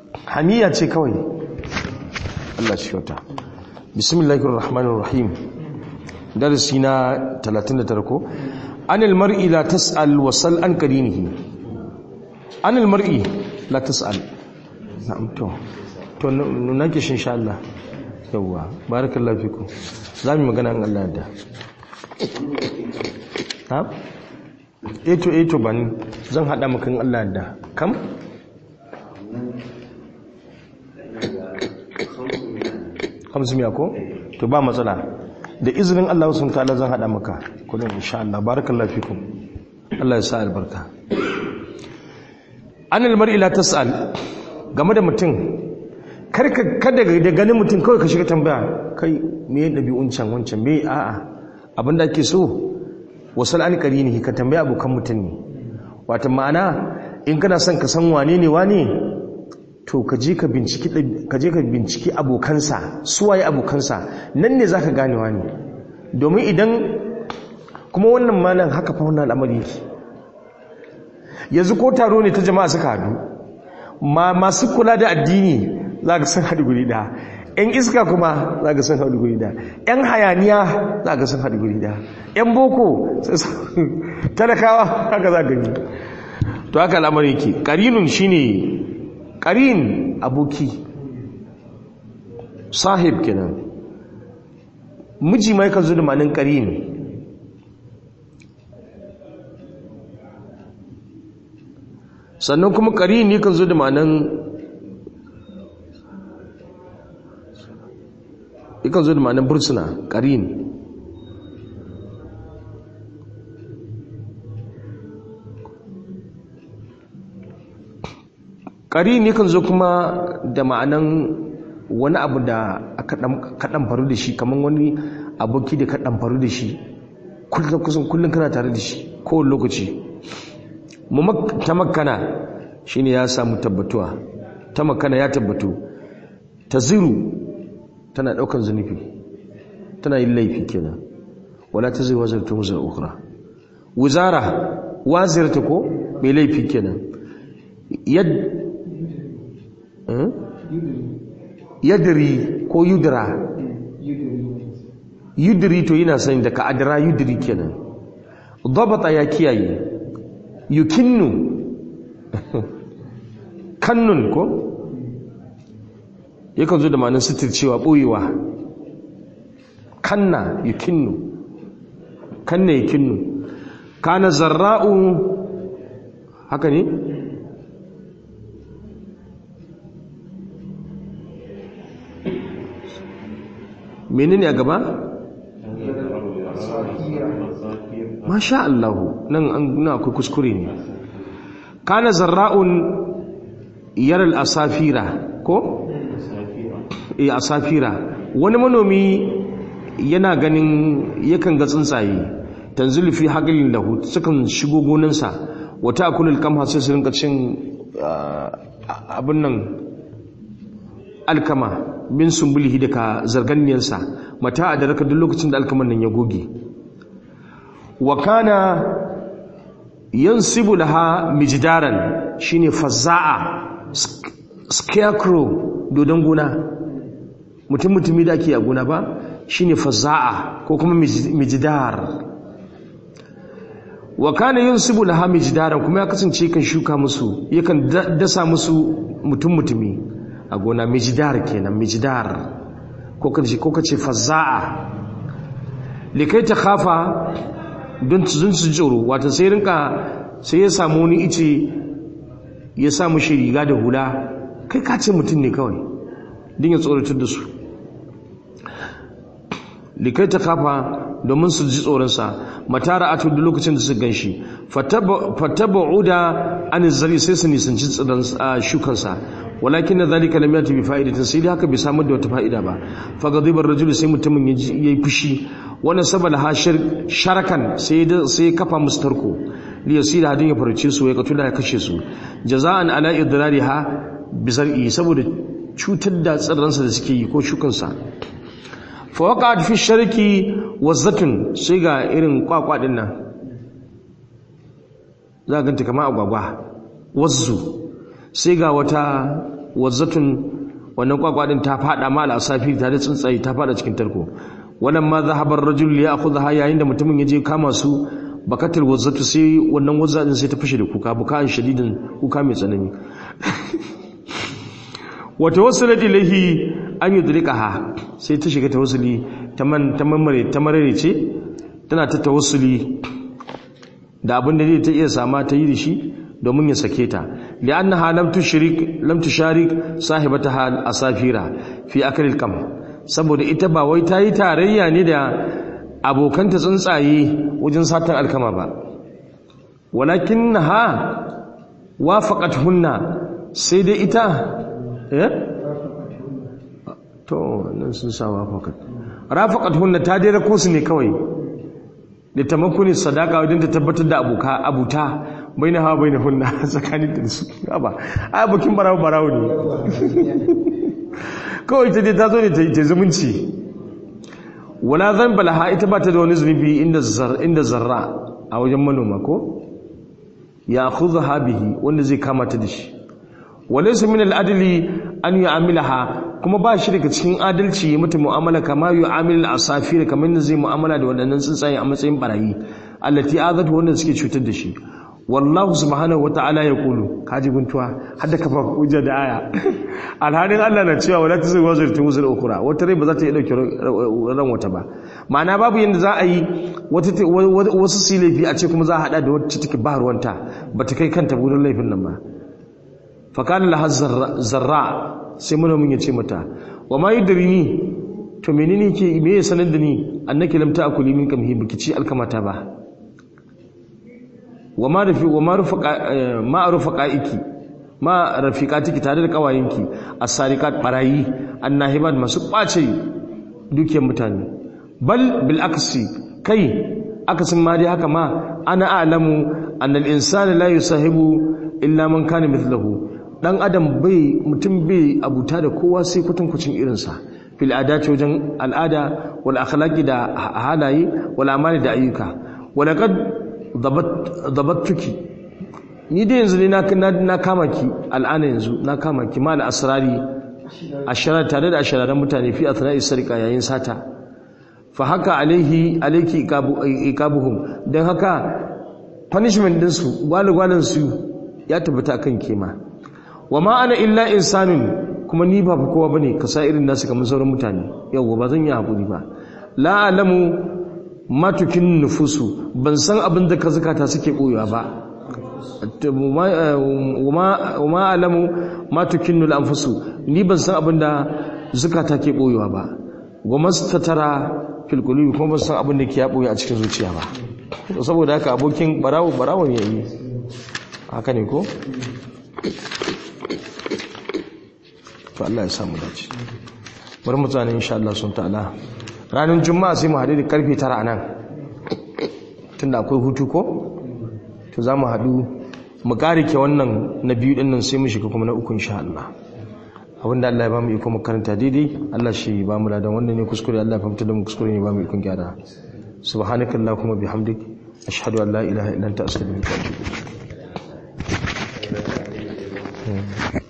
hamiya ce kawai. Allah shi kyauta. Bismillahir rahmanir rahim. Darasi na 39 ko anil mar'i la tas'al wa sal an qarinihi. Anil mar'i la tas'al. Na'am to nake shi insha Allah. Yawwa barakallahu fikum. Zamu magana an Allah da. Ha? Eto ban zan hada maka in Allah da. Kam? Kamsimiya ko? To ba matsala. Da izinin Allah subhanahu ta'ala zan hada maka kullum insha Allah. Barakallahu fikum. Allah ya sa albarka. Anil mar'i la tas'al. Game da mutum kada da ganin mutum kawai ka shiga tambaya kai me ya dabi'un can wancan me a'a abinda ake so wasal an qarinihi ka tambaya abokan mutum ne. Wato ma'ana in kana son ka san wane ne wane to ka je ka binciki abokansa suwaye abokansa nan ne zaka gane wani. Domin idan kuma wannan malam haka fa wannan al'amari yake yanzu ko taro ne ta jama'a suka hadu masu kula da addini zaka san hadu guri da yan iska kuma zaka san hadu guri da yan hayaniya zaka san hadu guri da yan boko talakawa haka zaka gani. To haka al'amari yake. Qarinun shine qarin aboki sahib kenan. Miji mai kan zo da ma'anin qarin. Sannan kuma qarin ne kan zo da ma'anin yakan zo da ma'anin bursuna qarin. Qarin yakan zo kuma da ma'anan wani abu da aka dan faru da shi, kaman wani aboki da ka dan faru da shi kullum kana tare da shi kowane lokaci. Tamakkana shine ya samu tabbatuwa. Tamakkana ya tabbatu. Taziru tana daukan zunubi, tana yin laifi kenan. Wala taziru waziratu wazra ukhra. Wizara waziratu ko mai laifi kenan. Yadri ko yudra. Yudri to yana sani da ka adra yudri kenan. Dabata ya kiyaye. Yukinnu kannun ko yakan zo da ma'anar sitircewa boyewa. Kanna yukinnu, kanna yukinnu. Kana zarra'u haka ne? Menene a gaba? Masha Allah, nan akwai kuskure ne. Kana zarra'un yaral asafira ko? Asafira. Wani manomi yana ganin yakan ga tsuntsaye tanzilu fi haqlin lahu sukan shigo gonansa wata akulul kamha sai su rinka cin abin nan alkama min sumbulihi daga zarganniyarsa mata a daraka duk lokacin da alkaman nan ya goge. Wa kana yansibu laha mijdaran shine fazza'a scarecrow dodon gona mutumi da ake a gona ba shine fazza'a ko kuma mijdar. Wa kana yansibu laha mijdaran kuma ya kasance kan shuka musu yakan dasa musu mutumi a gona. Mijdar kenan mijdar ko kace fazza'a likai ta khafa don su tsoro. Wato sai ya samu wani ice ya sa mushi riga da hula kai ka ce mutum ne kawai din ya tsoratar da su. likai ta kafa domin su ji tsoronsa matara a duk lokacin da su ganshi fatabauda an zari sai su nisanci tsidan shukansa. walakin na zalika lam yati bi fa'idatin sai dai haka bai samu da wata fa'ida ba. fa ghadiba ar-rajulu sai mutumin yayi fushi wannan sabala hashir sharakan sai kafa musu tarko li yasira hadin ya farce su ya katula ya kashe su jaza'an ala idrariha bi zar'i saboda cutar da tsirransa da suke yi ko shukansa. fa waqa'at fi shariki wazatun sai ga irin kwakwa din nan za ganta kamar agwagwa wazzu sai ga wata wazzatun wannan kwakwadin ta fada ma al-asafir tare da tsuntsaye ta fada cikin tarko wannan ma zahabar rajul ya akhudha yayin da mutumin yaje kama su bakatul wazzatu sai wannan wazzadin sai ta fashe da kuka bukan shadidin kuka mai tsanani wa tawassalat ilayhi an yudrikaha sai ta shiga tawassuli ta marare ce tana ta tawassuli da abin da zai ta iya sama ta yi da shi domin ya sake ta li'annaha lam tusharik sahibataha al-asafira fi aklil kam saboda ita ba wai ta yi tarayya ne da abokanta tsuntsaye wajen satan alkama ba walakinnaha wafaqathunna sai dai ita to nan sun sa rafaqathunna ta dai rako su ne kawai da tamakkuni sadaka wajen ta tabbatar da abuta bai na hawa bai na hunna tsakanin da su ba a abokin barawo ne kawai ta dai ta zo ne ta zumunci wala zan balaha ita ba ta da wani zunubi inda zarra a wajen manoma ko ya khudha bihi wanda zai kama ta da shi walaysa min al-adli an yu'amilaha kuma ba shi daga cikin adalci ya mata mu'amala kama yu'amil al-asafir kamar yadda zai mu'amala da wadannan tsuntsaye a matsayin barayi allati azatu wanda suke cutar da shi wallahu subhanahu wata'ala yaqulu kaji guntuwa hadda kafa hujja da aya alhalin Allah na cewa wala tuzur wazir ukhra wata rai ba za ta yi dauke ran wata ba ma'ana babu yanda za a yi wasu silafi a ce kuma za a hada da wacce take ba ruwanta ba ta kai kanta gurin laifin nan ba fa kana laha zarra sai manomin ya ce mata wa ma yudrini to menene ke me ya sanar da ni annaki lam ta'kuli min kamhi biki ci alkamata ba wa ma rafiqatiki tare da kawayenki as-sariqat barayi annahibat masu kwace dukiyar mutane bal bil aksi kai akasin ma dai haka ma ana a'lamu annal insana la yusahibu illa man kana mithluhu dan adam mutum bai abuta da kowa sai kutunkucin irinsa fil adati wajen al'ada wal akhlaqi da halaye wal amali da ayyuka walaqad dabattuki ni da yanzu ne na kama ki al'ana yanzu na kama ki mal asrari ashara tare da ashararan mutane fi athna'i sarqa yayin sata fa haka alayki iqabuhum dan haka punishment din su gwalgwalan su ya tabbata akan kema wa ma ana illa insanun kuma ni ba kowa bane kasa irin nasu kamar sauran mutane yawa ba zan yi hakuri ba la alamu matukin nufusu ban san abin da ka zakata suke boyewa ba ma alamu matukin nul anfusu ni ban san abin da zakata ke boyewa ba goma statara fil qulubi kuma ban san abin da ke ya boye a cikin zuciya ba saboda haka abokin barawo ne yayi haka ne ko to Allah ya samu dace bari mu tsane insha Allah sun ta'ala ranar juma'a sai mu haɗu da karfe 9 a nan tunda akwai hutu ko to za mu haɗu mu ƙarike wannan na biyu ɗin nan sai mu shiga kuma na uku insha Allah abinda Allah ya ba mu iko mu karanta daidai Allah shi ba mu ladan wanda ne kuskure Allah ya fahimta da mu kuskure ne ba mu ikon gyara subhanakallahumma bihamdik ashhadu an la ilaha illa anta astaghfiruka wa atubu ilaik